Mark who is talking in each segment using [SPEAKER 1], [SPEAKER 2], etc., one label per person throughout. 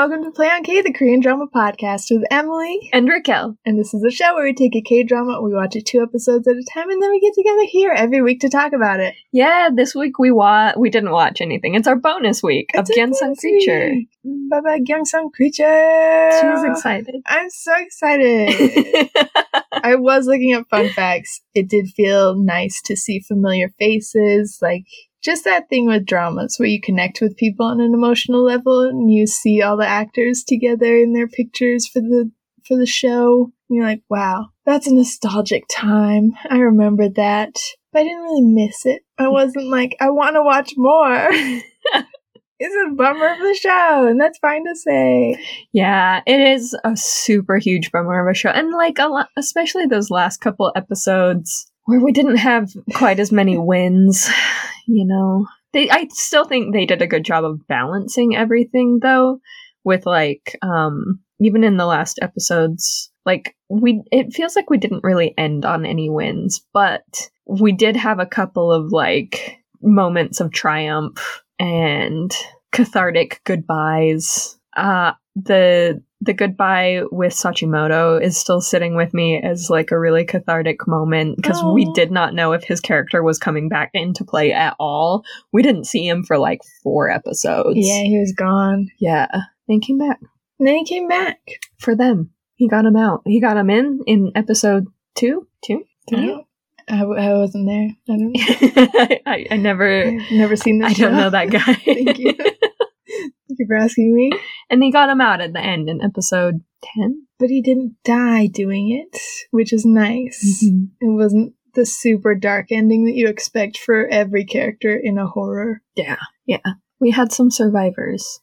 [SPEAKER 1] welcome to Play on K, the Korean drama podcast with Emily
[SPEAKER 2] and Raquel.
[SPEAKER 1] And this is a show where we take a K-drama, we watch it 2 episodes at a time, and then we get together here every week to talk about it.
[SPEAKER 2] Yeah, this week we didn't watch anything. It's our bonus week of Gyeongsang Creature.
[SPEAKER 1] Bye-bye, Gyeongsang Creature!
[SPEAKER 2] She's excited.
[SPEAKER 1] I'm so excited! I was looking up fun facts. It did feel nice to see familiar faces, like just that thing with dramas where you connect with people on an emotional level and you see all the actors together in their pictures for the show. And you're like, wow, that's a nostalgic time. I remember that. But I didn't really miss it. I wasn't like, I want to watch more. It's a bummer of the show, and that's fine to say.
[SPEAKER 2] Yeah, it is a super huge bummer of a show. And like especially those last couple episodes where we didn't have quite as many wins, you know. I still think they did a good job of balancing everything, though, with like, even in the last episodes, like, it feels like we didn't really end on any wins, but we did have a couple of, like, moments of triumph and cathartic goodbyes. The goodbye with Sachimoto is still sitting with me as like a really cathartic moment because we did not know if his character was coming back into play at all. We didn't see him for like 4 episodes.
[SPEAKER 1] Yeah, he was gone.
[SPEAKER 2] Yeah. Then he came back.
[SPEAKER 1] And then he came back.
[SPEAKER 2] For them. He got him out. He got him in episode 2? 3?
[SPEAKER 1] I wasn't there. I don't know.
[SPEAKER 2] I've
[SPEAKER 1] never seen this show.
[SPEAKER 2] I don't know that guy.
[SPEAKER 1] Thank you. Thank you for asking me.
[SPEAKER 2] And he got him out at the end in episode 10.
[SPEAKER 1] But he didn't die doing it, which is nice.
[SPEAKER 2] Mm-hmm.
[SPEAKER 1] It wasn't the super dark ending that you expect for every character in a horror.
[SPEAKER 2] Yeah. We had some survivors.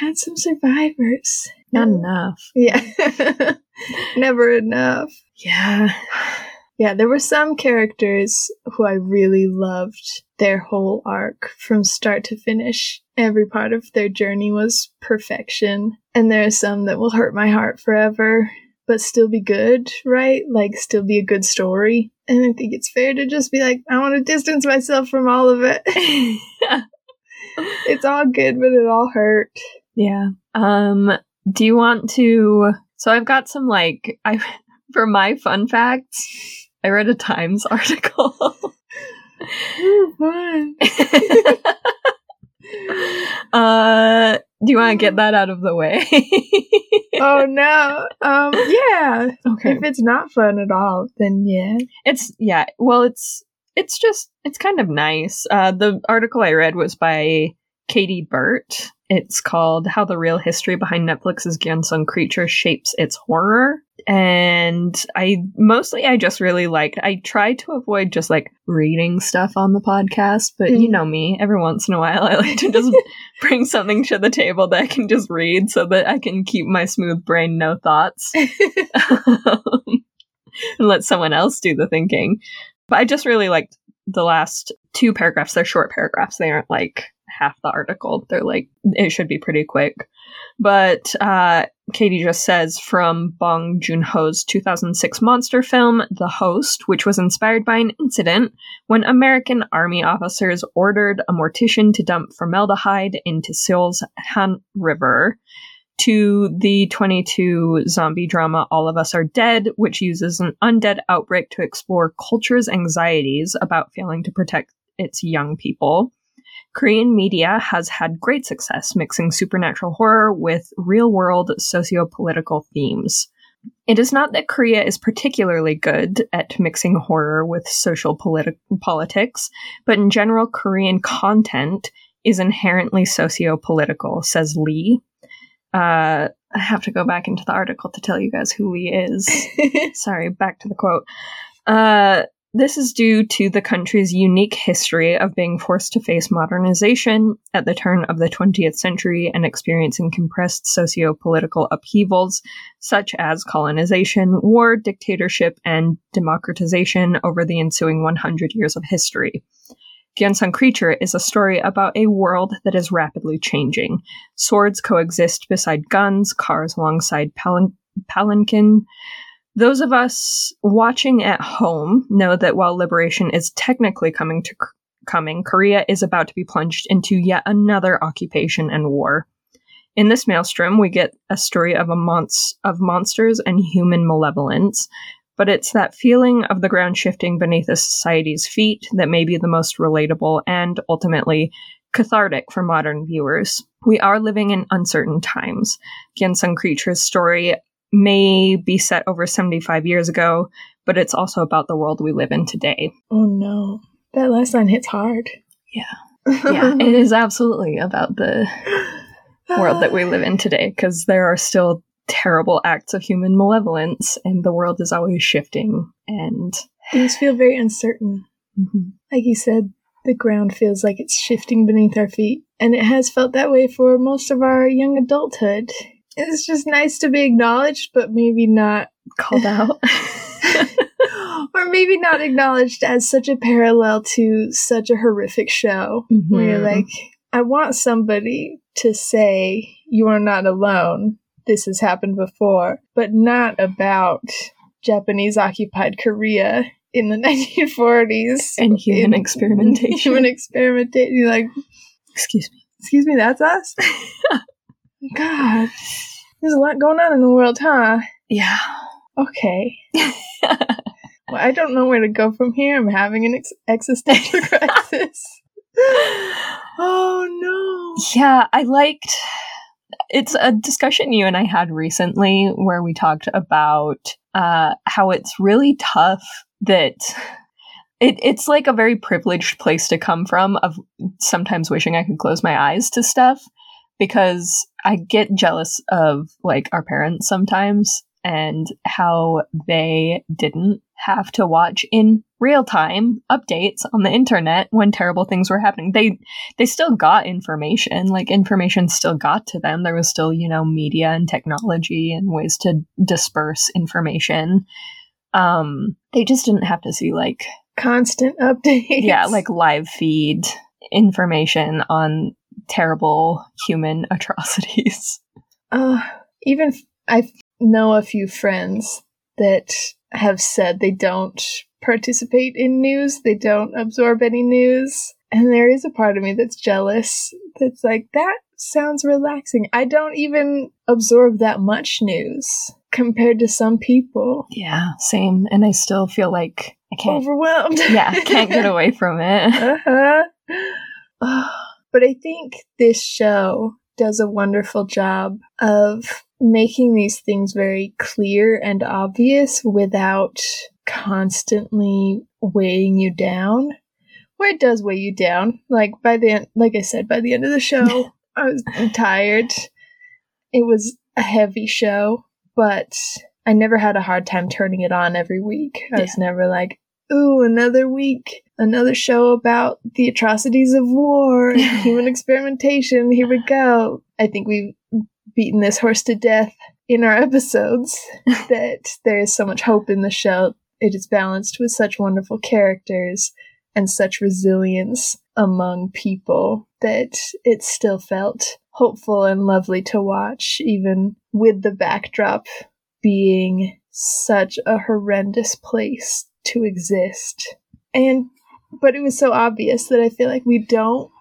[SPEAKER 2] Not enough.
[SPEAKER 1] Yeah. Never enough.
[SPEAKER 2] Yeah.
[SPEAKER 1] Yeah, there were some characters who I really loved their whole arc from start to finish. Every part of their journey was perfection. And there are some that will hurt my heart forever, but still be good, right? Like, still be a good story. And I think it's fair to just be like, I want to distance myself from all of it. It's all good, but it all hurt.
[SPEAKER 2] Yeah. Do you want to... So I've got some, like... For my fun facts... I read a Times article.
[SPEAKER 1] Ooh, fun.
[SPEAKER 2] Do you want to get that out of the way?
[SPEAKER 1] Oh, no. Yeah.
[SPEAKER 2] Okay.
[SPEAKER 1] If it's not fun at all, then yeah.
[SPEAKER 2] It's kind of nice. The article I read was by Katie Burt. It's called How the Real History Behind Netflix's Gyeongsang Creature Shapes Its Horror. And I just really liked, I tried to avoid just like reading stuff on the podcast, but you know me, every once in a while I like to just bring something to the table that I can just read so that I can keep my smooth brain no thoughts and let someone else do the thinking. But I just really liked the last 2 paragraphs. They're short paragraphs. They aren't like half the article. They're like, it should be pretty quick. But Katie just says, from Bong Joon-ho's 2006 monster film, The Host, which was inspired by an incident when American army officers ordered a mortician to dump formaldehyde into Seoul's Han River, to the 22 zombie drama All of Us Are Dead, which uses an undead outbreak to explore culture's anxieties about failing to protect its young people. Korean media has had great success mixing supernatural horror with real-world socio-political themes. It is not that Korea is particularly good at mixing horror with social politics, but in general, Korean content is inherently socio-political, says Lee. I have to go back into the article to tell you guys who Lee is. Sorry, back to the quote. This is due to the country's unique history of being forced to face modernization at the turn of the 20th century and experiencing compressed socio-political upheavals such as colonization, war, dictatorship, and democratization over the ensuing 100 years of history. Gyeongsang Creature is a story about a world that is rapidly changing. Swords coexist beside guns, cars alongside palanquin. Those of us watching at home know that while liberation is technically coming, Korea is about to be plunged into yet another occupation and war. In this maelstrom, we get a story of monsters and human malevolence, but it's that feeling of the ground shifting beneath a society's feet that may be the most relatable and ultimately cathartic for modern viewers. We are living in uncertain times. Gyeonsung Creature's story may be set over 75 years ago, but it's also about the world we live in today.
[SPEAKER 1] Oh no, that last line hits hard.
[SPEAKER 2] Yeah, it is absolutely about the world that we live in today, because there are still terrible acts of human malevolence, and the world is always shifting, and
[SPEAKER 1] things feel very uncertain.
[SPEAKER 2] Mm-hmm.
[SPEAKER 1] Like you said, the ground feels like it's shifting beneath our feet, and it has felt that way for most of our young adulthood. It's just nice to be acknowledged, but maybe not
[SPEAKER 2] called out.
[SPEAKER 1] Or maybe not acknowledged as such a parallel to such a horrific show.
[SPEAKER 2] Mm-hmm.
[SPEAKER 1] Where you're like, I want somebody to say, you are not alone. This has happened before. But not about Japanese-occupied Korea in the 1940s.
[SPEAKER 2] And human experimentation.
[SPEAKER 1] Human experimentation. You're like,
[SPEAKER 2] excuse
[SPEAKER 1] me, that's us? God. There's a lot going on in the world, huh?
[SPEAKER 2] Yeah.
[SPEAKER 1] Okay. Well, I don't know where to go from here. I'm having an existential crisis. Oh, no.
[SPEAKER 2] Yeah, it's a discussion you and I had recently where we talked about how it's really tough that it's like a very privileged place to come from, of sometimes wishing I could close my eyes to stuff, because I get jealous of like our parents sometimes and how they didn't have to watch in real time updates on the internet when terrible things were happening. They still got information, like information still got to them. There was still, media and technology and ways to disperse information. They just didn't have to see like
[SPEAKER 1] constant updates.
[SPEAKER 2] Yeah, like live feed information on terrible human atrocities.
[SPEAKER 1] Even I know a few friends that have said they don't participate in news, they don't absorb any news, and there is a part of me that's jealous, that's like, that sounds relaxing. I don't even absorb that much news compared to some people.
[SPEAKER 2] Yeah, same, and I still feel like I can't...
[SPEAKER 1] Overwhelmed.
[SPEAKER 2] Yeah, I can't get away from it.
[SPEAKER 1] But I think this show does a wonderful job of making these things very clear and obvious without constantly weighing you down. Well, it does weigh you down. Like I said, by the end of the show, I was tired. It was a heavy show, but I never had a hard time turning it on every week. I was never like, ooh, another week, another show about the atrocities of war and human experimentation. Here we go. I think we've beaten this horse to death in our episodes, that there is so much hope in the show. It is balanced with such wonderful characters and such resilience among people that it still felt hopeful and lovely to watch, even with the backdrop being such a horrendous place to exist. But it was so obvious that I feel like we don't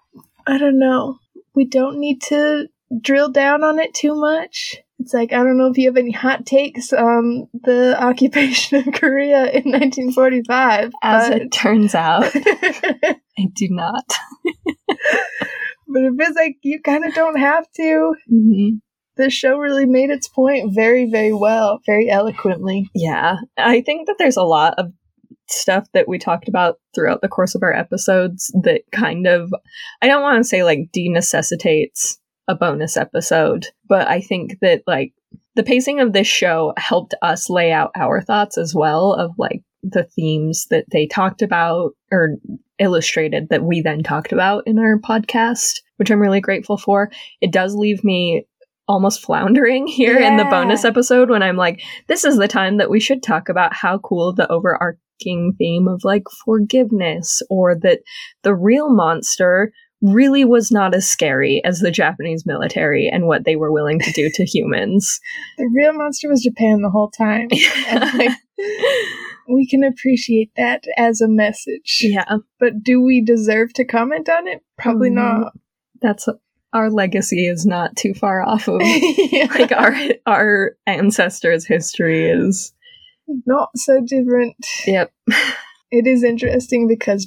[SPEAKER 1] need to drill down on it too much. It's like, I don't know if you have any hot takes on the occupation of Korea in 1945.
[SPEAKER 2] As it turns out, I do not.
[SPEAKER 1] But it feels like you kind of don't have to.
[SPEAKER 2] Mm-hmm.
[SPEAKER 1] The show really made its point very, very well, very eloquently.
[SPEAKER 2] Yeah, I think that there's a lot of stuff that we talked about throughout the course of our episodes that kind of, I don't want to say like denecessitates a bonus episode, but I think that like the pacing of this show helped us lay out our thoughts as well, of like the themes that they talked about or illustrated that we then talked about in our podcast, which I'm really grateful for. It does leave me almost floundering here in the bonus episode when I'm like, this is the time that we should talk about how cool the overarching theme of like forgiveness, or that the real monster really was not as scary as the Japanese military and what they were willing to do to humans.
[SPEAKER 1] The real monster was Japan the whole time. And like, we can appreciate that as a message.
[SPEAKER 2] Yeah.
[SPEAKER 1] But do we deserve to comment on it? Probably not.
[SPEAKER 2] That's our legacy is not too far off of
[SPEAKER 1] Yeah.
[SPEAKER 2] like our ancestors' history is
[SPEAKER 1] Not so different.
[SPEAKER 2] Yep.
[SPEAKER 1] It is interesting because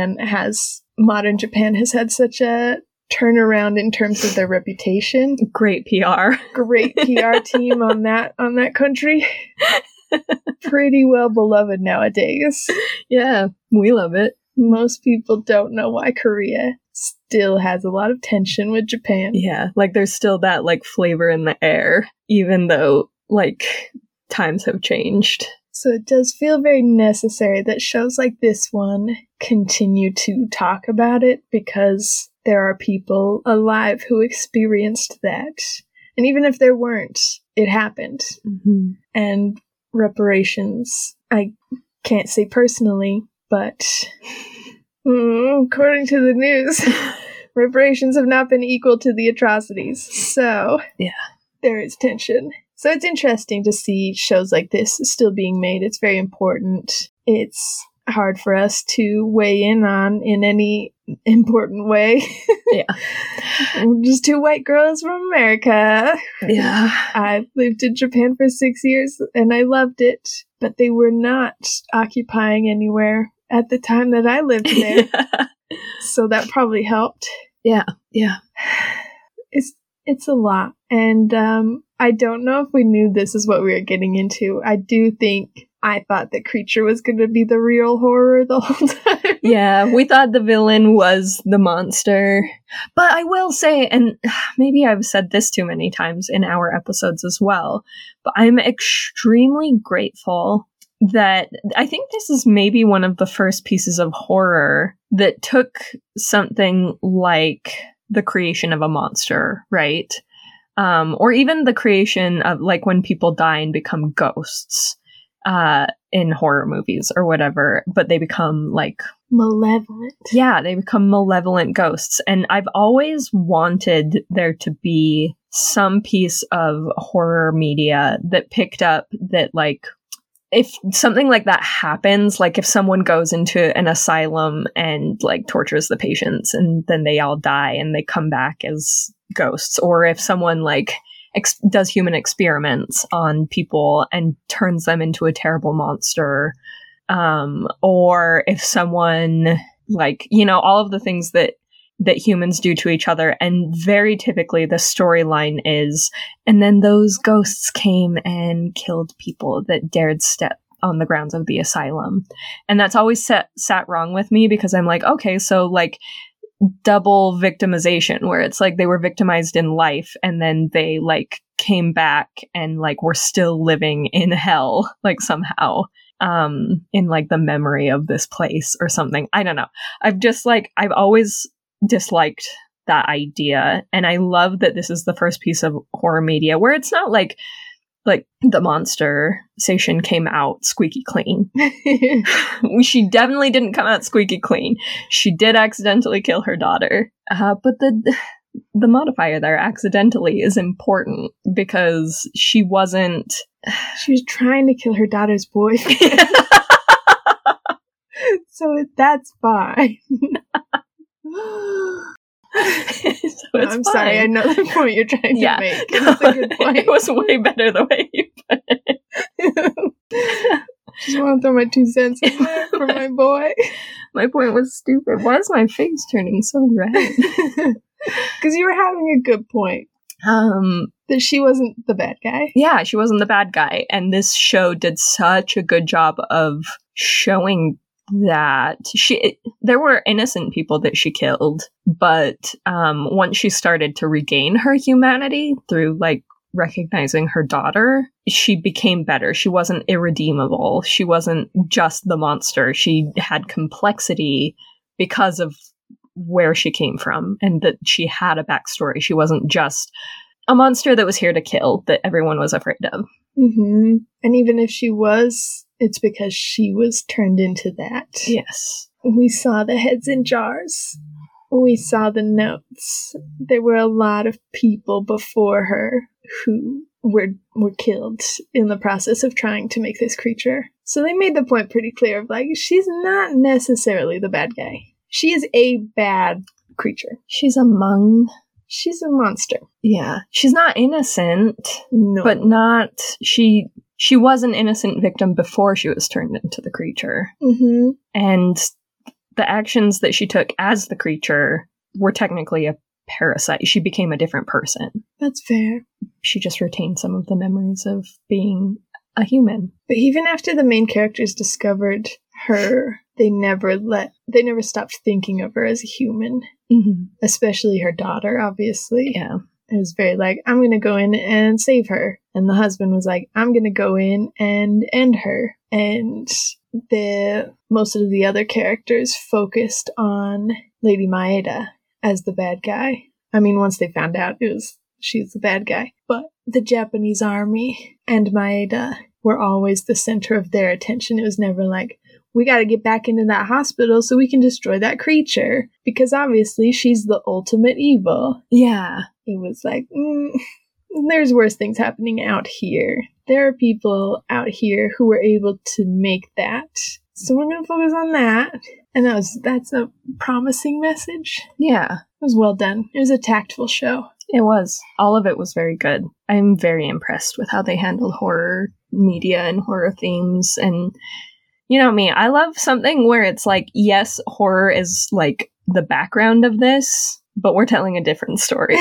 [SPEAKER 1] modern Japan has had such a turnaround in terms of their reputation.
[SPEAKER 2] Great PR.
[SPEAKER 1] Great PR team on that country. Pretty well beloved nowadays.
[SPEAKER 2] Yeah, we love it.
[SPEAKER 1] Most people don't know why Korea still has a lot of tension with Japan.
[SPEAKER 2] Yeah, like there's still that like flavor in the air, even though like times have changed.
[SPEAKER 1] So it does feel very necessary that shows like this one continue to talk about it, because there are people alive who experienced that. And even if there weren't, it happened.
[SPEAKER 2] Mm-hmm.
[SPEAKER 1] And reparations, I can't say personally, but according to the news, reparations have not been equal to the atrocities. So,
[SPEAKER 2] yeah,
[SPEAKER 1] there is tension. So it's interesting to see shows like this still being made. It's very important. It's hard for us to weigh in on in any important way.
[SPEAKER 2] Yeah.
[SPEAKER 1] We're just two white girls from America.
[SPEAKER 2] Yeah.
[SPEAKER 1] I lived in Japan for 6 years and I loved it, but they were not occupying anywhere at the time that I lived there.
[SPEAKER 2] Yeah.
[SPEAKER 1] So that probably helped.
[SPEAKER 2] Yeah. Yeah.
[SPEAKER 1] It's a lot. And I don't know if we knew this is what we were getting into. I do think I thought that Creature was going to be the real horror the whole time.
[SPEAKER 2] Yeah, we thought the villain was the monster. But I will say, and maybe I've said this too many times in our episodes as well, but I'm extremely grateful that I think this is maybe one of the first pieces of horror that took something like the creation of a monster, right? Or even the creation of like when people die and become ghosts in horror movies or whatever, but they become like
[SPEAKER 1] malevolent.
[SPEAKER 2] Yeah, they become malevolent ghosts. And I've always wanted there to be some piece of horror media that picked up that like if something like that happens, like if someone goes into an asylum and like tortures the patients and then they all die and they come back as ghosts, or if someone like does human experiments on people and turns them into a terrible monster, or if someone like, you know, all of the things that humans do to each other. And very typically the storyline is, and then those ghosts came and killed people that dared step on the grounds of the asylum. And that's always sat wrong with me, because I'm like, okay, so like double victimization, where it's like they were victimized in life and then they like came back and like were still living in hell, like somehow, in like the memory of this place or something. I don't know. I've always disliked that idea, and I love that this is the first piece of horror media where it's not like the monster station came out squeaky clean. She definitely didn't come out squeaky clean. She did accidentally kill her daughter, but the modifier there, accidentally, is important, because she was
[SPEAKER 1] trying to kill her daughter's boyfriend. So that's fine. I'm fine. Sorry, I know the point you're trying to make. It's a good point.
[SPEAKER 2] It was way better the way you put it.
[SPEAKER 1] Just want to throw my 2 cents in there for my boy.
[SPEAKER 2] My point was stupid. Why is my face turning so red?
[SPEAKER 1] Because you were having a good point. That she wasn't the bad guy.
[SPEAKER 2] Yeah, she wasn't the bad guy. And this show did such a good job of showing that there were innocent people that she killed, but once she started to regain her humanity through like recognizing her daughter, she became better. She wasn't irredeemable. She wasn't just the monster. She had complexity because of where she came from, and that she had a backstory. She wasn't just a monster that was here to kill, that everyone was afraid of.
[SPEAKER 1] Mm-hmm. And even if she was, it's because she was turned into that.
[SPEAKER 2] Yes.
[SPEAKER 1] We saw the heads in jars. We saw the notes. There were a lot of people before her who were killed in the process of trying to make this creature. So they made the point pretty clear of like, she's not necessarily the bad guy. She is a bad creature.
[SPEAKER 2] She's among
[SPEAKER 1] she's a monster.
[SPEAKER 2] Yeah. She's not innocent,
[SPEAKER 1] No.
[SPEAKER 2] but not... She was an innocent victim before she was turned into the creature.
[SPEAKER 1] Mm-hmm.
[SPEAKER 2] And the actions that she took as the creature were technically a parasite. She became a different person.
[SPEAKER 1] That's fair.
[SPEAKER 2] She just retained some of the memories of being a human.
[SPEAKER 1] But even after the main characters discovered her, they never stopped thinking of her as a human.
[SPEAKER 2] Mm-hmm.
[SPEAKER 1] Especially her daughter, obviously.
[SPEAKER 2] Yeah.
[SPEAKER 1] It was very like, I'm going to go in and save her. And the husband was like, I'm going to go in and end her. And most of the other characters focused on Lady Maeda as the bad guy. I mean, once they found out she's the bad guy. But the Japanese army and Maeda were always the center of their attention. It was never like, we got to get back into that hospital so we can destroy that creature. Because obviously she's the ultimate evil.
[SPEAKER 2] Yeah.
[SPEAKER 1] It was like, there's worse things happening out here. There are people out here who were able to make that. So we're going to focus on that. And that's a promising message.
[SPEAKER 2] Yeah.
[SPEAKER 1] It was well done. It was a tactful show.
[SPEAKER 2] It was. All of it was very good. I'm very impressed with how they handled horror media and horror themes. And you know me, I love something where it's like, yes, horror is like the background of this, but we're telling a different story.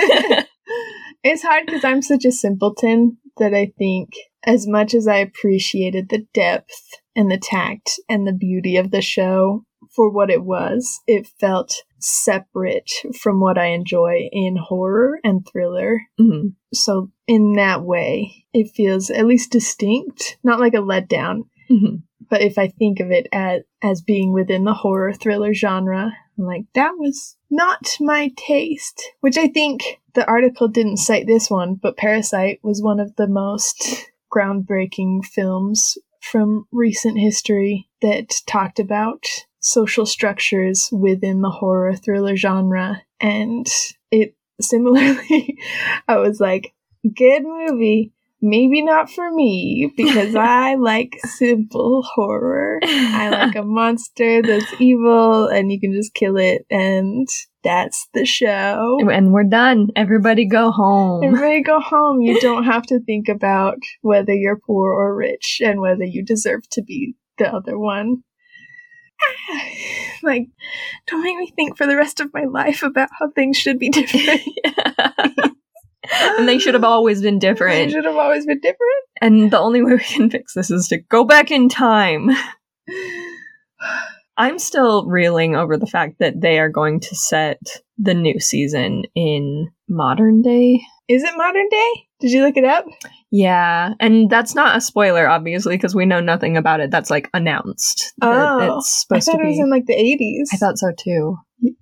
[SPEAKER 1] It's hard because I'm such a simpleton that I think as much as I appreciated the depth and the tact and the beauty of the show for what it was, it felt separate from what I enjoy in horror and thriller.
[SPEAKER 2] Mm-hmm.
[SPEAKER 1] So in that way, it feels at least distinct, not like a letdown.
[SPEAKER 2] Mm-hmm.
[SPEAKER 1] But if I think of it as being within the horror thriller genre, I'm like, that was not my taste. Which I think the article didn't cite this one, but Parasite was one of the most groundbreaking films from recent history that talked about social structures within the horror thriller genre. And it similarly, I was like, good movie. Maybe not for me, because I like simple horror. I like a monster that's evil, and you can just kill it, and that's the show.
[SPEAKER 2] And we're done. Everybody go home.
[SPEAKER 1] Everybody go home. You don't have to think about whether you're poor or rich, and whether you deserve to be the other one. Like, don't make me think for the rest of my life about how things should be different.
[SPEAKER 2] And they should have always been different.
[SPEAKER 1] They should have always been different.
[SPEAKER 2] And the only way we can fix this is to go back in time. I'm still reeling over the fact that they are going to set the new season in modern day.
[SPEAKER 1] Is it modern day? Did you look it up?
[SPEAKER 2] Yeah, and that's not a spoiler, obviously, because we know nothing about it. That's, like, announced.
[SPEAKER 1] Oh,
[SPEAKER 2] it's supposed
[SPEAKER 1] I thought
[SPEAKER 2] to be.
[SPEAKER 1] It was in, like, the 80s.
[SPEAKER 2] I thought so, too.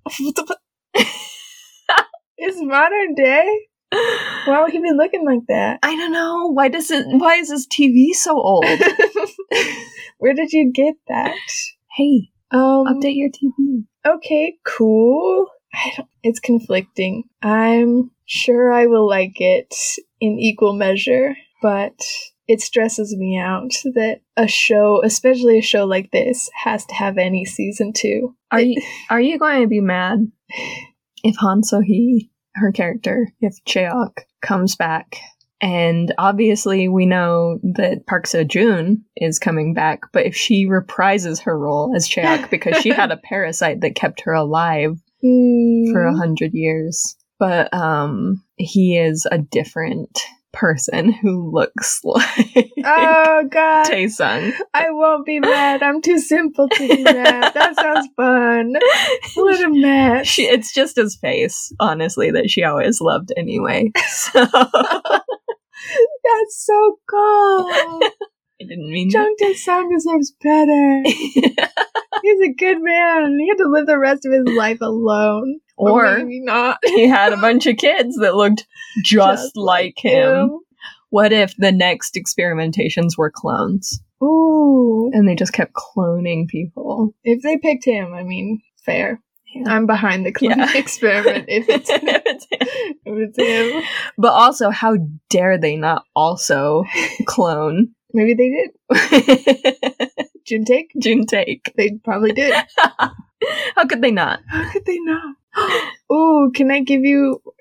[SPEAKER 1] It's modern day? Why would he be looking like that?
[SPEAKER 2] I don't know. Why is this TV so old?
[SPEAKER 1] Where did you get that?
[SPEAKER 2] Hey, update your TV.
[SPEAKER 1] Okay, cool. It's conflicting. I'm sure I will like it in equal measure, but it stresses me out that a show, especially a show like this, has to have any season 2.
[SPEAKER 2] Are you going to be mad if Han So-hee, her character, if Cheok comes back? And obviously we know that Park Seo-joon is coming back, but if she reprises her role as Cheok because she had a parasite that kept her alive for 100 years, but he is a different person who looks like
[SPEAKER 1] oh god
[SPEAKER 2] Tae-sung.
[SPEAKER 1] I won't be mad. I'm too simple to be mad. That sounds fun. What a mess.
[SPEAKER 2] It's just his face, honestly, that she always loved anyway. So
[SPEAKER 1] that's so cool.
[SPEAKER 2] I didn't mean
[SPEAKER 1] Jung Tae-sung deserves better. He's a good man. He had to live the rest of his life alone.
[SPEAKER 2] Or
[SPEAKER 1] maybe not.
[SPEAKER 2] He had a bunch of kids that looked just like him. What if the next experimentations were clones?
[SPEAKER 1] Ooh.
[SPEAKER 2] And they just kept cloning people.
[SPEAKER 1] If they picked him, I mean, fair. Yeah. I'm behind the clone experiment if it's if it's him.
[SPEAKER 2] But also, how dare they not also clone?
[SPEAKER 1] Maybe they did. Juntaek? They probably did.
[SPEAKER 2] How could they not?
[SPEAKER 1] How could they not? Ooh, can I give you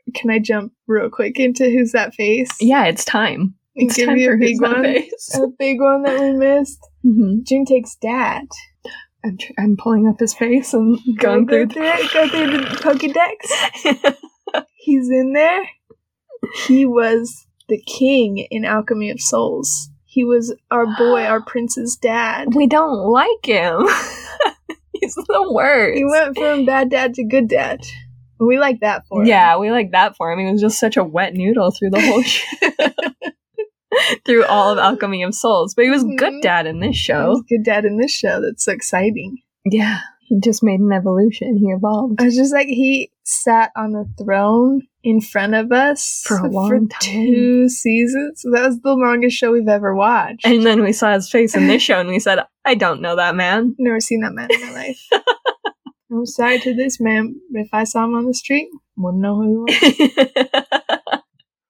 [SPEAKER 1] Can I jump real quick into Who's That Face?
[SPEAKER 2] Yeah, it's time.
[SPEAKER 1] And
[SPEAKER 2] It's
[SPEAKER 1] give
[SPEAKER 2] time
[SPEAKER 1] you
[SPEAKER 2] for
[SPEAKER 1] a
[SPEAKER 2] Who's
[SPEAKER 1] big
[SPEAKER 2] That
[SPEAKER 1] one.
[SPEAKER 2] Face.
[SPEAKER 1] A big one that we missed.
[SPEAKER 2] Mm-hmm.
[SPEAKER 1] Juntake's dad.
[SPEAKER 2] I'm pulling up his face and going
[SPEAKER 1] Go
[SPEAKER 2] through.
[SPEAKER 1] through the Pokedex. He's in there. He was the king in Alchemy of Souls. He was our boy, our prince's dad.
[SPEAKER 2] We don't like him. He's the worst.
[SPEAKER 1] He went from bad dad to good dad. We like that for him.
[SPEAKER 2] Yeah, we like that for him. He was just such a wet noodle through the whole show. Through all of Alchemy of Souls. But he was good dad in this
[SPEAKER 1] He
[SPEAKER 2] show.
[SPEAKER 1] was good dad in this show. That's so exciting.
[SPEAKER 2] Yeah. He just made an evolution. He evolved.
[SPEAKER 1] I was just like, he sat on a throne in front of us
[SPEAKER 2] For a long time.
[SPEAKER 1] 2 seasons. That was the longest show we've ever watched.
[SPEAKER 2] And then we saw his face in this show and we said, I don't know that man.
[SPEAKER 1] Never seen that man in my life. I'm sorry to this man. If I saw him on the street, wouldn't know who he was.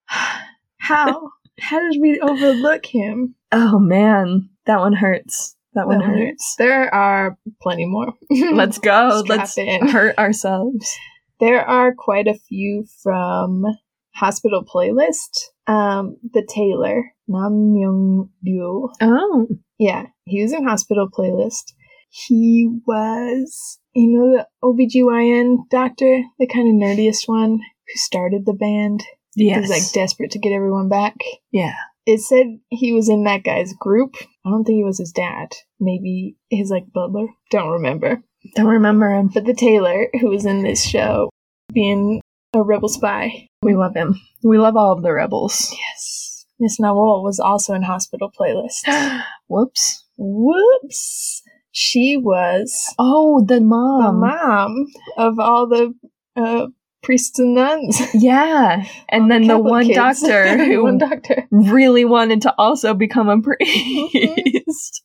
[SPEAKER 1] How? How did we overlook him?
[SPEAKER 2] Oh man, that one hurts. That one hurts.
[SPEAKER 1] There are plenty more.
[SPEAKER 2] Let's go.
[SPEAKER 1] Strap
[SPEAKER 2] Let's
[SPEAKER 1] in.
[SPEAKER 2] hurt ourselves.
[SPEAKER 1] There are quite a few from Hospital Playlist. The Tailor, Nam Myung Ryu.
[SPEAKER 2] Oh.
[SPEAKER 1] Yeah, he was in Hospital Playlist. He was, the OBGYN doctor, the kind of nerdiest one who started the band.
[SPEAKER 2] Yes.
[SPEAKER 1] He was like desperate to get everyone back.
[SPEAKER 2] Yeah.
[SPEAKER 1] It said he was in that guy's group. I don't think he was his dad. Maybe his butler. Don't remember.
[SPEAKER 2] Don't remember him.
[SPEAKER 1] But the Tailor, who was in this show, being a rebel spy.
[SPEAKER 2] We love him. We love all of the rebels.
[SPEAKER 1] Yes. Miss Nawal was also in Hospital Playlist.
[SPEAKER 2] Whoops.
[SPEAKER 1] Whoops. She was
[SPEAKER 2] Oh, the
[SPEAKER 1] the
[SPEAKER 2] mom.
[SPEAKER 1] mom of all the priests and nuns.
[SPEAKER 2] Yeah. And
[SPEAKER 1] All
[SPEAKER 2] then the
[SPEAKER 1] Catholic
[SPEAKER 2] one
[SPEAKER 1] kids.
[SPEAKER 2] doctor who
[SPEAKER 1] One doctor.
[SPEAKER 2] really wanted to also become a priest.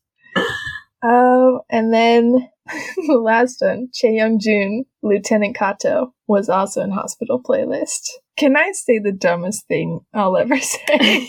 [SPEAKER 1] Oh, and then the last one, Chae Young-jun, Lieutenant Kato, was also in Hospital Playlist. Can I say the dumbest thing I'll ever say?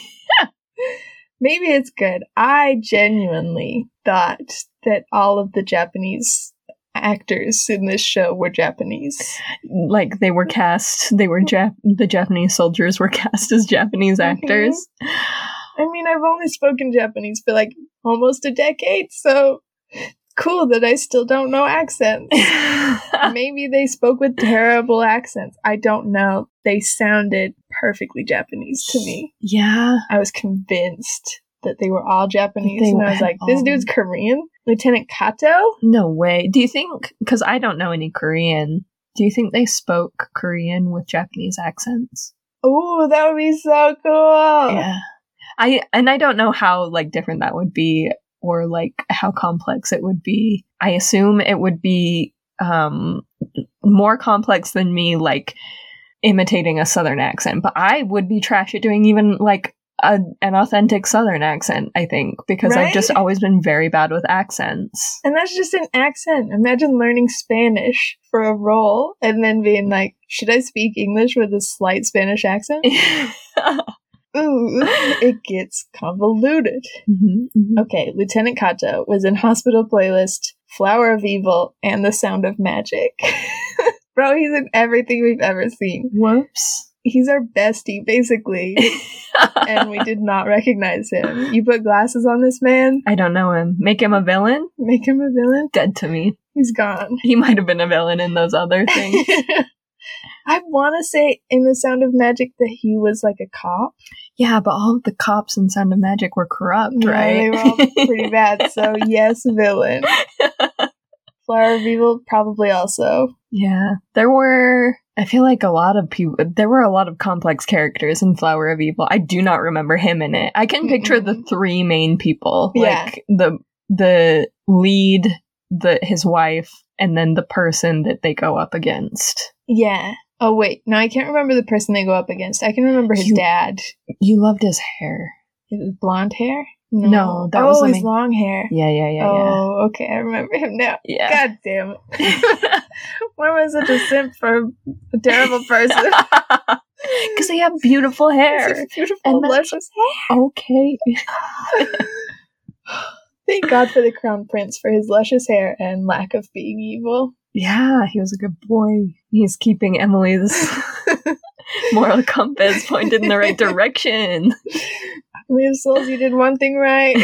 [SPEAKER 1] Maybe it's good. I genuinely thought that all of the Japanese actors in this show were Japanese.
[SPEAKER 2] Like they were cast, the Japanese soldiers were cast as Japanese actors.
[SPEAKER 1] I mean, I've only spoken Japanese for almost a decade, so cool that I still don't know accents. Maybe they spoke with terrible accents. I don't know. They sounded perfectly Japanese to me.
[SPEAKER 2] Yeah.
[SPEAKER 1] I was convinced that they were all Japanese,
[SPEAKER 2] They
[SPEAKER 1] and I was
[SPEAKER 2] were
[SPEAKER 1] like, this
[SPEAKER 2] all-
[SPEAKER 1] dude's Korean? Lieutenant Kato?
[SPEAKER 2] No way. Do you think, because I don't know any Korean, do you think they spoke Korean with Japanese accents?
[SPEAKER 1] Oh, that would be so cool.
[SPEAKER 2] Yeah. I don't know how different that would be or how complex it would be. I assume it would be more complex than me imitating a southern accent, but I would be trash at doing even an authentic southern accent, I think, because I've just
[SPEAKER 1] Right?
[SPEAKER 2] always been very bad with accents.
[SPEAKER 1] And that's just an accent. Imagine learning Spanish for a role and then being like, should I speak English with a slight Spanish accent? Ooh, it gets convoluted. Okay, Lieutenant Kato was in Hospital Playlist, Flower of Evil, and The Sound of Magic. Bro, he's in everything we've ever seen.
[SPEAKER 2] Whoops.
[SPEAKER 1] He's our bestie, basically, and we did not recognize him. You put glasses on this man,
[SPEAKER 2] I don't know him. Make him a villain?
[SPEAKER 1] make him a villain,
[SPEAKER 2] Dead to me.
[SPEAKER 1] he's gone.
[SPEAKER 2] He might have been a villain in those other things.
[SPEAKER 1] I want to say in The Sound of Magic that he was a cop.
[SPEAKER 2] Yeah, but all of the cops in Sound of Magic were corrupt,
[SPEAKER 1] No,
[SPEAKER 2] right?
[SPEAKER 1] they were all pretty bad, so yes, villain. Flower of Evil, probably also.
[SPEAKER 2] Yeah. There were, I feel like there were a lot of complex characters in Flower of Evil. I do not remember him in it. I can picture the 3 main people.
[SPEAKER 1] Yeah.
[SPEAKER 2] The lead, his wife, and then the person that they go up against.
[SPEAKER 1] Yeah. Oh, wait. No, I can't remember the person they go up against. I can remember his dad.
[SPEAKER 2] You loved his hair.
[SPEAKER 1] His blonde hair?
[SPEAKER 2] No, that was the
[SPEAKER 1] his
[SPEAKER 2] main-
[SPEAKER 1] long hair.
[SPEAKER 2] Yeah.
[SPEAKER 1] Oh, okay. I remember him now.
[SPEAKER 2] Yeah.
[SPEAKER 1] God damn it. Why am I such a simp for a terrible person?
[SPEAKER 2] Because they have beautiful hair.
[SPEAKER 1] Such beautiful,
[SPEAKER 2] And that-
[SPEAKER 1] luscious hair.
[SPEAKER 2] Okay.
[SPEAKER 1] Thank God for the Crown Prince for his luscious hair and lack of being evil.
[SPEAKER 2] Yeah, he was a good boy. He's keeping Emily's Moral compass pointed in the right direction.
[SPEAKER 1] We have souls, you did one thing right.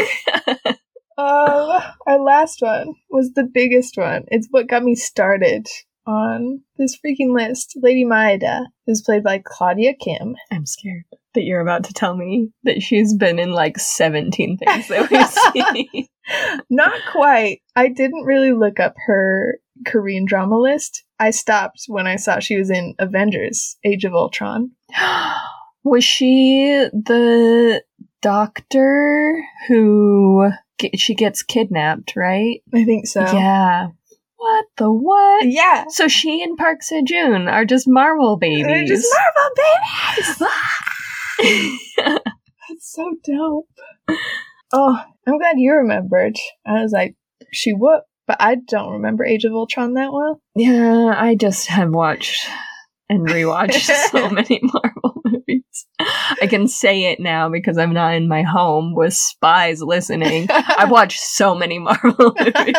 [SPEAKER 1] Our last one was the biggest one. It's what got me started on this freaking list. Lady Maeda, who's played by Claudia Kim.
[SPEAKER 2] I'm scared that you're about to tell me that she's been in like 17 things that we've seen.
[SPEAKER 1] Not quite. I didn't really look up her Korean drama list. I stopped when I saw she was in Avengers: Age of Ultron.
[SPEAKER 2] Was she the doctor who she gets kidnapped, right?
[SPEAKER 1] I think so.
[SPEAKER 2] Yeah. What the what?
[SPEAKER 1] Yeah.
[SPEAKER 2] So she and Park Seo-joon are just Marvel babies.
[SPEAKER 1] They're just Marvel babies! That's so dope. Oh, I'm glad you remembered. I was like, she whoop. But I don't remember Age of Ultron that well.
[SPEAKER 2] Yeah, I just have watched and rewatched so many Marvel movies. I can say it now because I'm not in my home with spies listening. I've watched so many Marvel movies.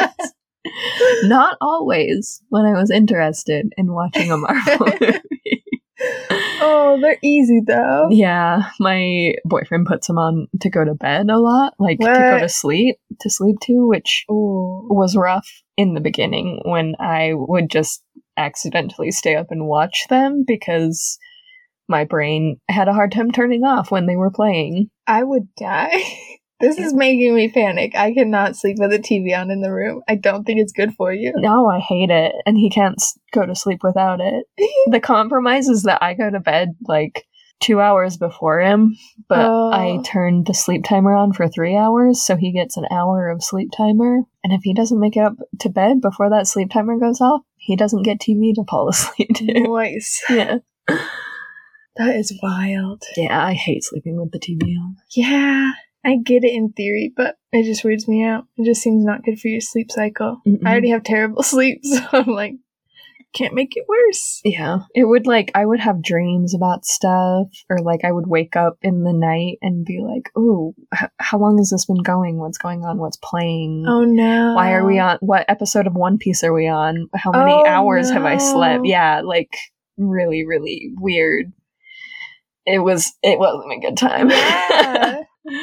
[SPEAKER 2] Not always when I was interested in watching a Marvel movie.
[SPEAKER 1] Oh, they're easy though.
[SPEAKER 2] Yeah, my boyfriend puts them on to go to bed a lot, like to go to sleep to, which was rough in the beginning when I would just accidentally stay up and watch them because my brain had a hard time turning off when they were playing.
[SPEAKER 1] I would die. This is making me panic. I cannot sleep with the TV on in the room. I don't think it's good for you.
[SPEAKER 2] No, I hate it. And he can't go to sleep without it. The compromise is that I go to bed like 2 hours before him, but I turned the sleep timer on for 3 hours, so he gets an hour of sleep timer. And if he doesn't make it up to bed before that sleep timer goes off, he doesn't get TV to fall asleep to.
[SPEAKER 1] Nice.
[SPEAKER 2] Yeah.
[SPEAKER 1] That is wild.
[SPEAKER 2] Yeah, I hate sleeping with the TV on.
[SPEAKER 1] Yeah. I get it in theory, but it just weirds me out. It just seems not good for your sleep cycle. I already have terrible sleep, so I'm like, can't make it worse.
[SPEAKER 2] Yeah. It would I would have dreams about stuff, or I would wake up in the night and be like, ooh, how long has this been going? What's going on? What's playing?
[SPEAKER 1] Oh no.
[SPEAKER 2] Why are we on? What episode of One Piece are we on? How many hours have I slept? Yeah, really, really weird. It wasn't a good time.
[SPEAKER 1] Yeah.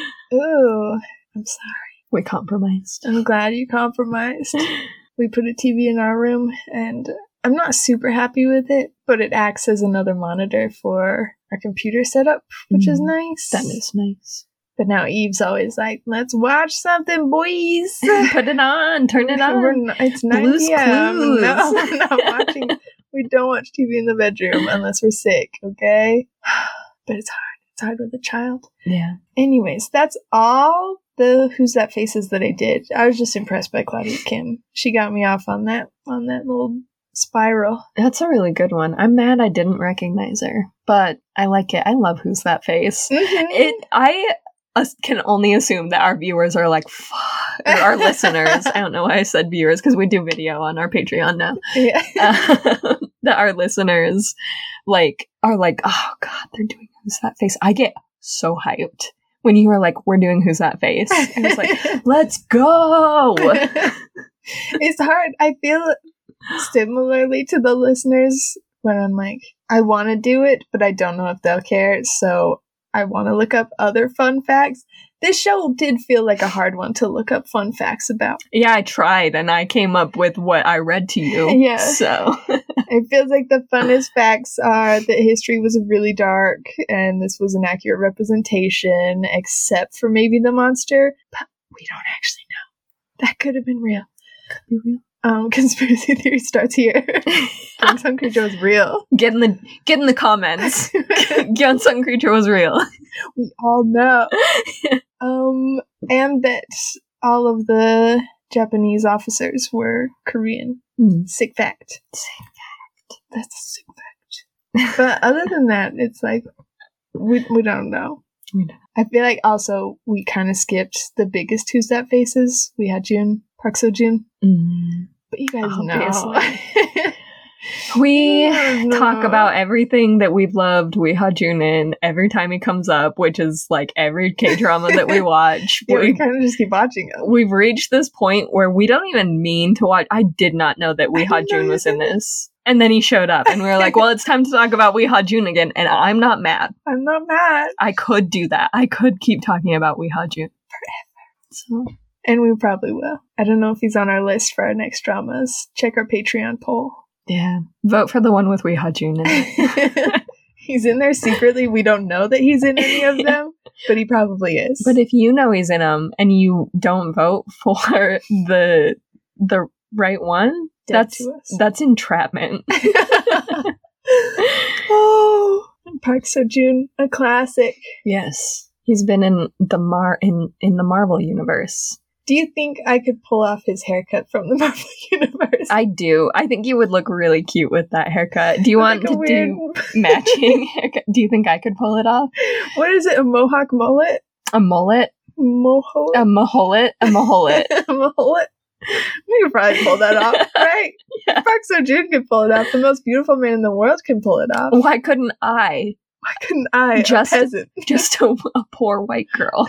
[SPEAKER 1] Ooh, I'm sorry.
[SPEAKER 2] We compromised.
[SPEAKER 1] I'm glad you compromised. We put a TV in our room, and I'm not super happy with it, but it acts as another monitor for our computer setup, which is nice.
[SPEAKER 2] That is nice.
[SPEAKER 1] But now Eve's always like, let's watch something, boys.
[SPEAKER 2] Put it on. Turn it on.
[SPEAKER 1] It's 9
[SPEAKER 2] Blue's
[SPEAKER 1] p.m.
[SPEAKER 2] Clues.
[SPEAKER 1] No, we're not watching. We don't watch TV in the bedroom unless we're sick, okay? But it's hard. It's hard with a child.
[SPEAKER 2] Yeah.
[SPEAKER 1] Anyways, that's all the Who's That Faces that I did. I was just impressed by Claudia Kim. She got me off on that little spiral.
[SPEAKER 2] That's a really good one. I'm mad I didn't recognize her, but I like it. I love Who's That Face. I can only assume that our viewers are like, fuck, or our listeners. I don't know why I said viewers, because we do video on our Patreon now.
[SPEAKER 1] Yeah.
[SPEAKER 2] That our listeners are like, oh god, they're doing Who's That Face. I get so hyped when you were like, we're doing Who's That Face. I was like, let's go.
[SPEAKER 1] It's hard. I feel similarly to the listeners when I'm like, I want to do it, but I don't know if they'll care, so I want to look up other fun facts. This show did feel like a hard one to look up fun facts about.
[SPEAKER 2] Yeah, I tried, and I came up with what I read to you.
[SPEAKER 1] Yeah.
[SPEAKER 2] So
[SPEAKER 1] it feels like the funnest facts are that history was really dark, and this was an accurate representation, except for maybe the monster. But we don't actually know. That could have been real.
[SPEAKER 2] Could be real.
[SPEAKER 1] Conspiracy theory starts here. Gyeongsung Creature was real.
[SPEAKER 2] Get in the comments. Gyeongsung Creature was real.
[SPEAKER 1] We all know. And that all of the Japanese officers were Korean. Sick fact. That's a sick fact. But other than that, it's like, we don't know. I feel like also we kind of skipped the biggest Who's That Faces. We had Park Seo-joon. But you guys know.
[SPEAKER 2] We talk about everything that we've loved Wee Ha-joon in every time he comes up, which is like every K-drama that we watch.
[SPEAKER 1] Yeah, we kind of just keep watching them.
[SPEAKER 2] We've reached this point where we don't even mean to watch. I did not know that Wee Ha-joon was in this. And then he showed up, and we were like, well, it's time to talk about We Ha Jun again, and I'm not mad.
[SPEAKER 1] I'm not mad.
[SPEAKER 2] I could do that. I could keep talking about We Ha Jun. Forever. So.
[SPEAKER 1] And we probably will. I don't know if he's on our list for our next dramas. Check our Patreon poll.
[SPEAKER 2] Yeah. Vote for the one with We Ha Jun in it.
[SPEAKER 1] He's in there secretly. We don't know that he's in any of them, but he probably is.
[SPEAKER 2] But if you know he's in them and you don't vote for the right one, that's entrapment.
[SPEAKER 1] Oh, Park Seo-joon, a classic.
[SPEAKER 2] Yes, he's been in the Marvel universe.
[SPEAKER 1] Do you think I could pull off his haircut from the Marvel universe?
[SPEAKER 2] I do. I think you would look really cute with that haircut. Do you want to do matching haircut? Do you think I could pull it off?
[SPEAKER 1] What is it? A mohawk mullet?
[SPEAKER 2] A mullet?
[SPEAKER 1] Moholet?
[SPEAKER 2] A maholet? A maholet.
[SPEAKER 1] A maholet? We could probably pull that off, right?
[SPEAKER 2] Yeah.
[SPEAKER 1] Park Seo-joon could pull it off. The most beautiful man in the world can pull it off.
[SPEAKER 2] Why couldn't I?
[SPEAKER 1] Why couldn't I?
[SPEAKER 2] Just
[SPEAKER 1] a peasant.
[SPEAKER 2] Just a poor white girl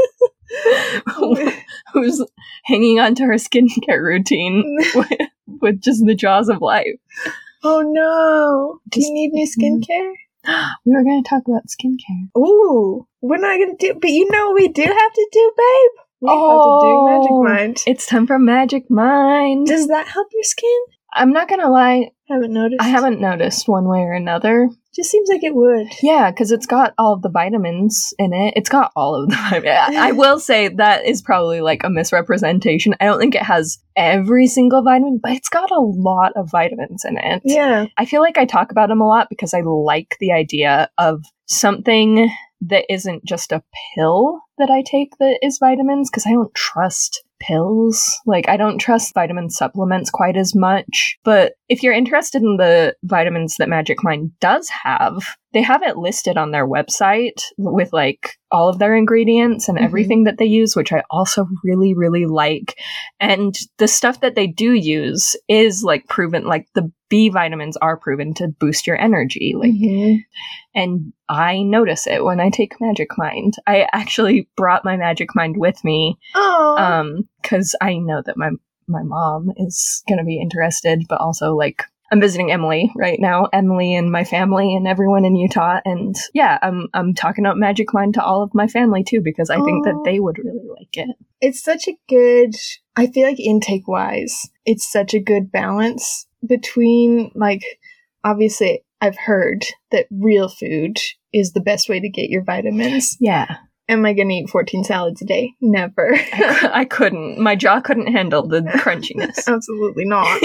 [SPEAKER 2] who's hanging on to her skincare routine with just the jaws of life.
[SPEAKER 1] Oh no! Do you need new skincare?
[SPEAKER 2] We were going to talk about skincare.
[SPEAKER 1] Ooh, we're not going to do, but you know what we do have to do, babe? We have to do Magic Mind.
[SPEAKER 2] It's time for Magic Mind.
[SPEAKER 1] Does that help your skin?
[SPEAKER 2] I'm not going to lie.
[SPEAKER 1] Haven't noticed.
[SPEAKER 2] I haven't noticed one way or another.
[SPEAKER 1] Just seems like it would.
[SPEAKER 2] Yeah, because it's got all of the vitamins in it. It's got all of them. I will say that is probably like a misrepresentation. I don't think it has every single vitamin, but it's got a lot of vitamins in it.
[SPEAKER 1] Yeah.
[SPEAKER 2] I feel like I talk about them a lot because I like the idea of something that isn't just a pill that I take that is vitamins, because I don't trust pills. Like, I don't trust vitamin supplements quite as much. But if you're interested in the vitamins that Magic Mind does have, they have it listed on their website with like all of their ingredients and everything that they use, which I also really, really like. And the stuff that they do use is like proven, like the B vitamins are proven to boost your energy. Like, and I notice it when I take Magic Mind. I actually brought my Magic Mind with me. Because I know that my mom is going to be interested, but also like I'm visiting Emily right now, Emily and my family and everyone in Utah. And yeah, I'm talking about Magic Mind to all of my family too, because I think that they would really like it.
[SPEAKER 1] It's such a good, I feel like intake wise, it's such a good balance between, like, obviously I've heard that real food is the best way to get your vitamins.
[SPEAKER 2] Yeah.
[SPEAKER 1] Am I going to eat 14 salads a day? Never.
[SPEAKER 2] I couldn't. My jaw couldn't handle the crunchiness.
[SPEAKER 1] Absolutely not.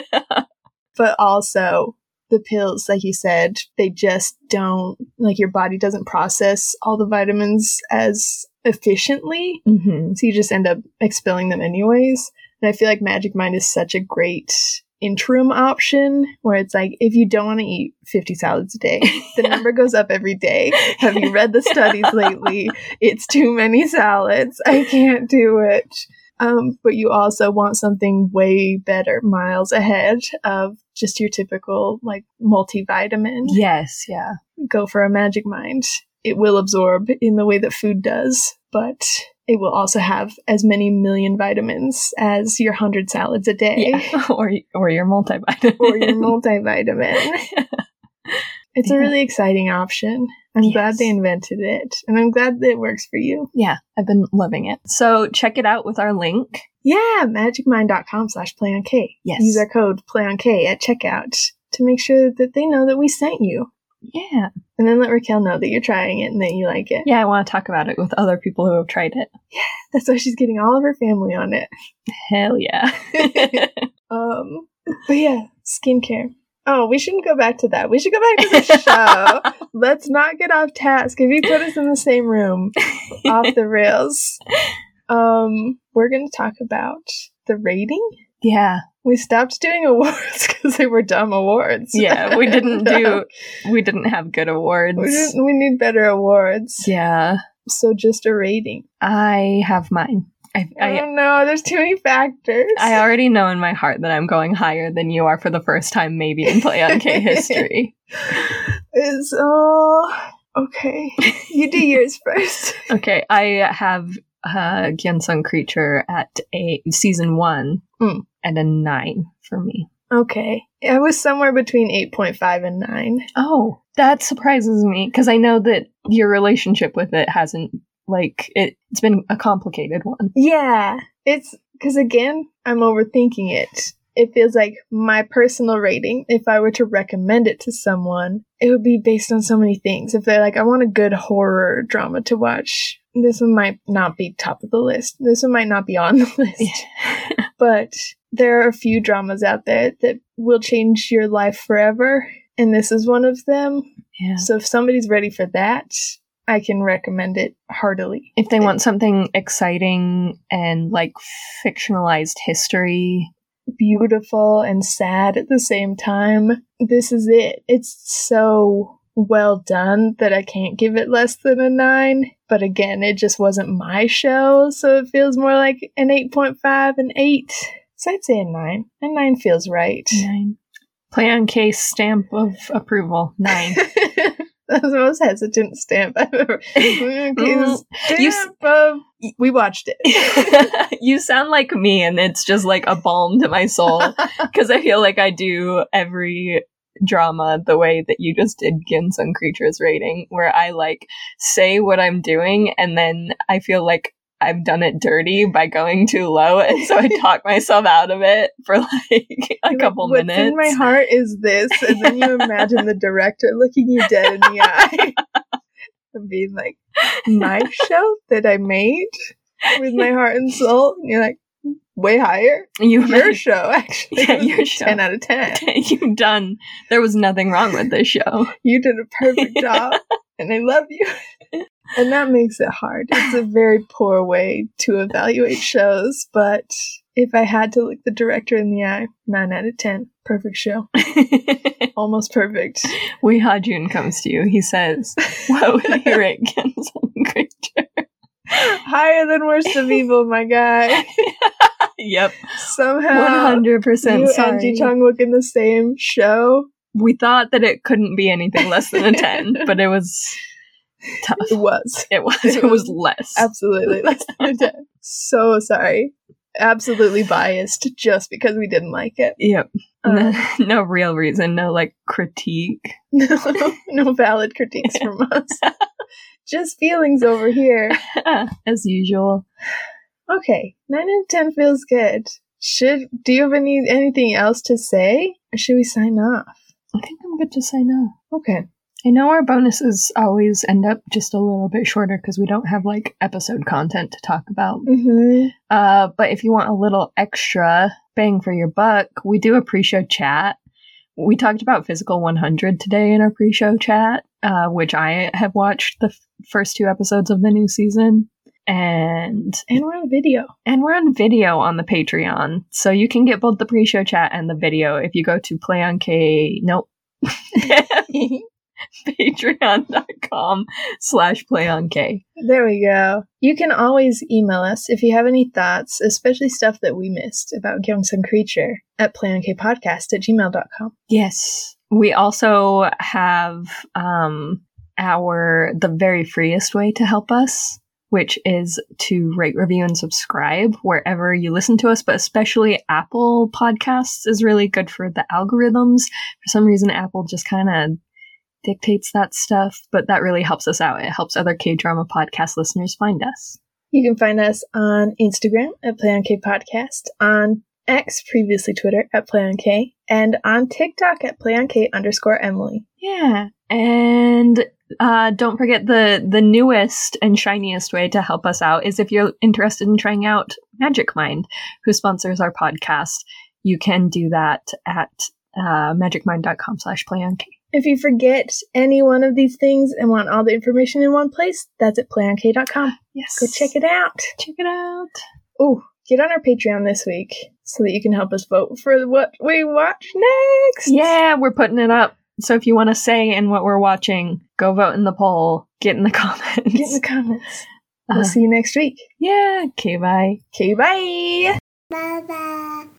[SPEAKER 1] But also, the pills, like you said, they just don't, like, your body doesn't process all the vitamins as efficiently. So you just end up expelling them anyways. And I feel like Magic Mind is such a great interim option where it's like, if you don't want to eat 50 salads a day, the number goes up every day. Have you read the studies lately? It's too many salads. I can't do it. But you also want something way better, miles ahead of just your typical, like, multivitamin.
[SPEAKER 2] Yes, yeah.
[SPEAKER 1] Go for a Magic Mind. It will absorb in the way that food does, but it will also have as many million vitamins as your 100 salads a day.
[SPEAKER 2] Yeah. Or your multivitamin.
[SPEAKER 1] Or your multivitamin. It's a really exciting option. I'm glad they invented it. And I'm glad that it works for you.
[SPEAKER 2] Yeah, I've been loving it. So check it out with our link.
[SPEAKER 1] Yeah, magicmind.com/playonkay.
[SPEAKER 2] Yes.
[SPEAKER 1] Use our code playonkay at checkout to make sure that they know that we sent you.
[SPEAKER 2] Yeah.
[SPEAKER 1] And then let Raquel know that you're trying it and that you like it.
[SPEAKER 2] Yeah, I want to talk about it with other people who have tried it.
[SPEAKER 1] Yeah, that's why she's getting all of her family on it.
[SPEAKER 2] Hell yeah.
[SPEAKER 1] But yeah, skincare. Oh, we shouldn't go back to that. We should go back to the show. Let's not get off task. If you put us in the same room, off the rails. We're going to talk about the rating.
[SPEAKER 2] Yeah.
[SPEAKER 1] We stopped doing awards because they were dumb awards.
[SPEAKER 2] Yeah, we didn't have good awards.
[SPEAKER 1] We need better awards.
[SPEAKER 2] Yeah.
[SPEAKER 1] So just a rating.
[SPEAKER 2] I have mine. I
[SPEAKER 1] don't know. There's too many factors.
[SPEAKER 2] I already know in my heart that I'm going higher than you are for the first time maybe in Play on K history.
[SPEAKER 1] Okay. You do yours first.
[SPEAKER 2] Okay, I have Gyeonsung Creature at a season 1 and a 9 for me.
[SPEAKER 1] Okay. I was somewhere between 8.5 and 9.
[SPEAKER 2] Oh, that surprises me, because I know that your relationship with it hasn't, like, it's been a complicated one.
[SPEAKER 1] Yeah. It's because, again, I'm overthinking it. It feels like my personal rating, if I were to recommend it to someone, it would be based on so many things. If they're like, I want a good horror drama to watch, this one might not be top of the list. This one might not be on the list.
[SPEAKER 2] Yeah.
[SPEAKER 1] But there are a few dramas out there that will change your life forever, and this is one of them.
[SPEAKER 2] Yeah.
[SPEAKER 1] So if somebody's ready for that, I can recommend it heartily.
[SPEAKER 2] If they want something exciting and, like, fictionalized history,
[SPEAKER 1] beautiful and sad at the same time, this is it. It's so well done that I can't give it less than a 9. But again, it just wasn't my show, so it feels more like an 8.5, an 8. So I'd say a 9. A 9 feels right.
[SPEAKER 2] 9. Play on case stamp of approval. 9.
[SPEAKER 1] That was the most hesitant stamp I've ever. We watched it.
[SPEAKER 2] You sound like me, and it's just like a balm to my soul, because I feel like I do every drama the way that you just did Gyeonsung Creatures rating, where I like say what I'm doing, and then I feel like I've done it dirty by going too low, and so I talk myself out of it for like a couple minutes.
[SPEAKER 1] What's in my heart is this, and then you imagine the director looking you dead in the eye and being like, my show that I made with my heart and soul, and you're like, way higher. Your show, actually.
[SPEAKER 2] Yeah, your show.
[SPEAKER 1] 10 out of 10.
[SPEAKER 2] You've done. There was nothing wrong with this show.
[SPEAKER 1] You did a perfect job, and I love you. And that makes it hard. It's a very poor way to evaluate shows, but if I had to look the director in the eye, 9 out of 10. Perfect show. Almost perfect.
[SPEAKER 2] Wee Ha-jun comes to you. He says, what would you rate Gyeonsung Creature?
[SPEAKER 1] Higher than Worst of Evil, my guy.
[SPEAKER 2] Yep.
[SPEAKER 1] Somehow
[SPEAKER 2] 100%
[SPEAKER 1] you
[SPEAKER 2] sorry.
[SPEAKER 1] and Ji Chang-wook in the same show.
[SPEAKER 2] We thought that it couldn't be anything less than a 10, but it was tough.
[SPEAKER 1] It was.
[SPEAKER 2] It was less.
[SPEAKER 1] Absolutely less than a 10. So sorry. Absolutely biased just because we didn't like it.
[SPEAKER 2] Yep. No real reason. No, like, critique.
[SPEAKER 1] No valid critiques from us. Just feelings over here.
[SPEAKER 2] As usual.
[SPEAKER 1] Okay. 9 out of 10 feels good. Do you have anything else to say? Or should we sign off?
[SPEAKER 2] I think I'm good to sign off.
[SPEAKER 1] Okay.
[SPEAKER 2] I know our bonuses always end up just a little bit shorter because we don't have, like, episode content to talk about.
[SPEAKER 1] Mm-hmm.
[SPEAKER 2] But if you want a little extra bang for your buck, we do a pre-show chat. We talked about Physical 100 today in our pre-show chat, which I have watched the first 2 episodes of the new season. And
[SPEAKER 1] we're on video.
[SPEAKER 2] And we're on video on the Patreon. So you can get both the pre-show chat and the video if you go to patreon.com/playonkay.
[SPEAKER 1] There we go. You can always email us if you have any thoughts, especially stuff that we missed about Gyeonsung Creature, at playonkpodcast@gmail.com.
[SPEAKER 2] Yes. We also have the very freest way to help us, which is to rate, review, and subscribe wherever you listen to us, but especially Apple Podcasts is really good for the algorithms. For some reason, Apple just kind of dictates that stuff, but that really helps us out. It helps other K-drama podcast listeners find us.
[SPEAKER 1] You can find us on Instagram at PlayOnK on X, previously Twitter, at PlayOnK, and on TikTok at PlayOnK_Emily.
[SPEAKER 2] Yeah, and don't forget the newest and shiniest way to help us out is if you're interested in trying out Magic Mind, who sponsors our podcast. You can do that at magicmind.com/playonk.
[SPEAKER 1] If you forget any one of these things and want all the information in one place, that's at playonk.com.
[SPEAKER 2] Yes.
[SPEAKER 1] Go check it out.
[SPEAKER 2] Check it out.
[SPEAKER 1] Ooh, get on our Patreon this week so that you can help us vote for what we watch next.
[SPEAKER 2] Yeah, we're putting it up. So if you want to say in what we're watching, go vote in the poll. Get in the comments.
[SPEAKER 1] Get in the comments. We'll see you next week.
[SPEAKER 2] Yeah. Okay, bye.
[SPEAKER 1] Okay, bye.
[SPEAKER 3] Bye-bye.